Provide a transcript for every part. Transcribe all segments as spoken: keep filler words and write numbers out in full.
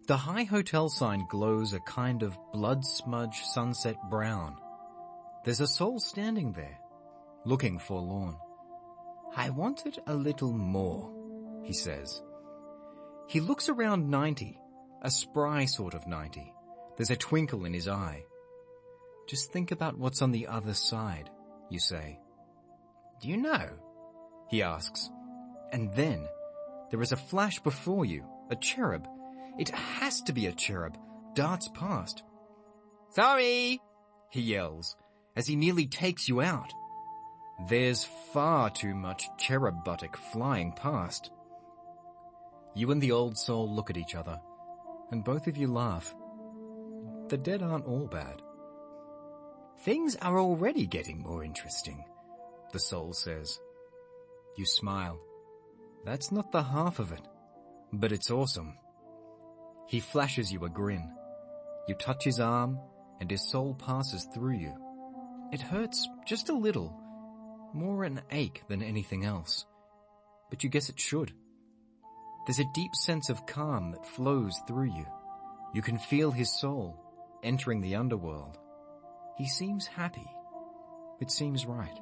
The High Hotel sign glows a kind of blood-smudged sunset brown. There's a soul standing there, looking forlorn. "I wanted a little more," he says. He looks around ninety, a spry sort of ninety. There's a twinkle in his eye. "Just think about what's on the other side," you say. "Do you know?" he asks. And then there is a flash before you, a cherub. It has to be a cherub, darts past. "Sorry," he yells, as he nearly takes you out. There's far too much cherub buttock flying past. You and the old soul look at each other, and both of you laugh. The dead aren't all bad. "Things are already getting more interesting," the soul says. You smile. That's not the half of it, but it's awesome. He flashes you a grin. You touch his arm, and his soul passes through you. It hurts just a little, more an ache than anything else. But you guess it should. There's a deep sense of calm that flows through you. You can feel his soul entering the underworld. He seems happy. It seems right.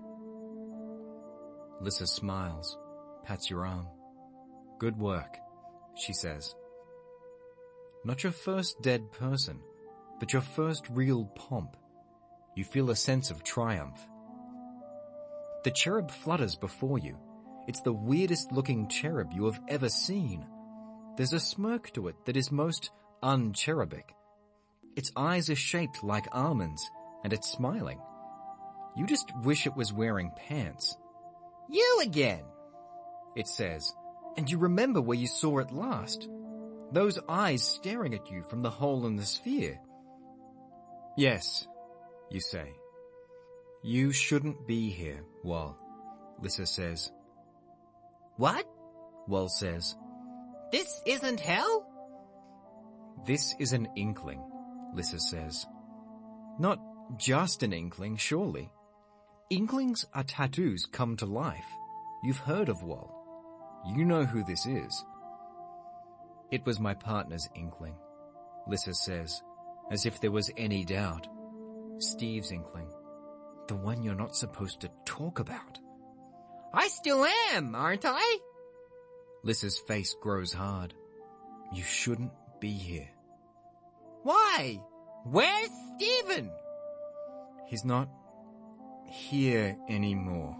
Lissa smiles, pats your arm. "Good work," she says. Not your first dead person, but your first real pomp. You feel a sense of triumph. The cherub flutters before you. It's the weirdest looking cherub you have ever seen. There's a smirk to it that is most un-cherubic. Its eyes are shaped like almonds, and it's smiling. You just wish it was wearing pants. "You again," it says, and you remember where you saw it last. Those eyes staring at you from the hole in the sphere. "Yes," you say. "You shouldn't be here, Wal," Lissa says. "What?" Wal says. "This isn't hell?" "This is an inkling," Lissa says. "Not just an inkling, surely. Inklings are tattoos come to life. You've heard of Wal. You know who this is." "It was my partner's inkling," Lissa says, as if there was any doubt. "Steve's inkling. The one you're not supposed to talk about." "I still am, aren't I?" Lissa's face grows hard. "You shouldn't be here." "Why? Where's Steven?" "He's not here anymore."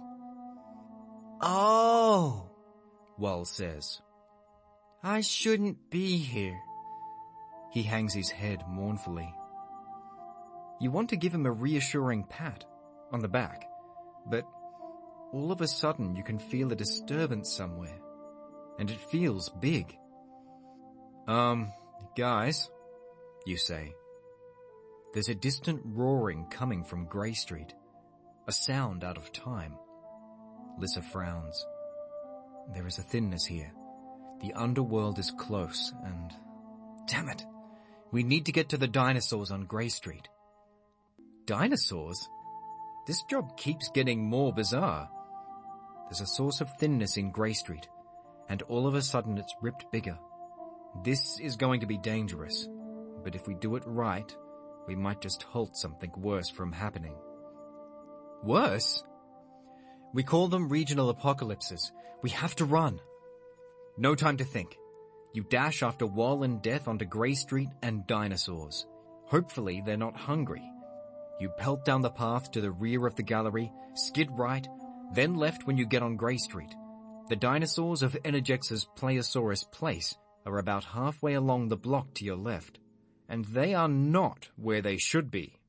"Oh," Wal says. "I shouldn't be here." He hangs his head mournfully. You want to give him a reassuring pat on the back, but all of a sudden you can feel a disturbance somewhere, and it feels big. Um, guys, you say. There's a distant roaring coming from Grey Street, a sound out of time. Lissa frowns. There is a thinness here. The underworld is close, and... Damn it! We need to get to the dinosaurs on Grey Street. Dinosaurs? This job keeps getting more bizarre. There's a source of thinness in Grey Street, and all of a sudden it's ripped bigger. This is going to be dangerous, but if we do it right, we might just halt something worse from happening. Worse? We call them regional apocalypses. We have to run. No time to think. You dash after Wal and Death onto Grey Street and dinosaurs. Hopefully they're not hungry. You pelt down the path to the rear of the gallery, skid right, then left when you get on Grey Street. The dinosaurs of Energex's Pleiosaurus Place are about halfway along the block to your left, and they are not where they should be.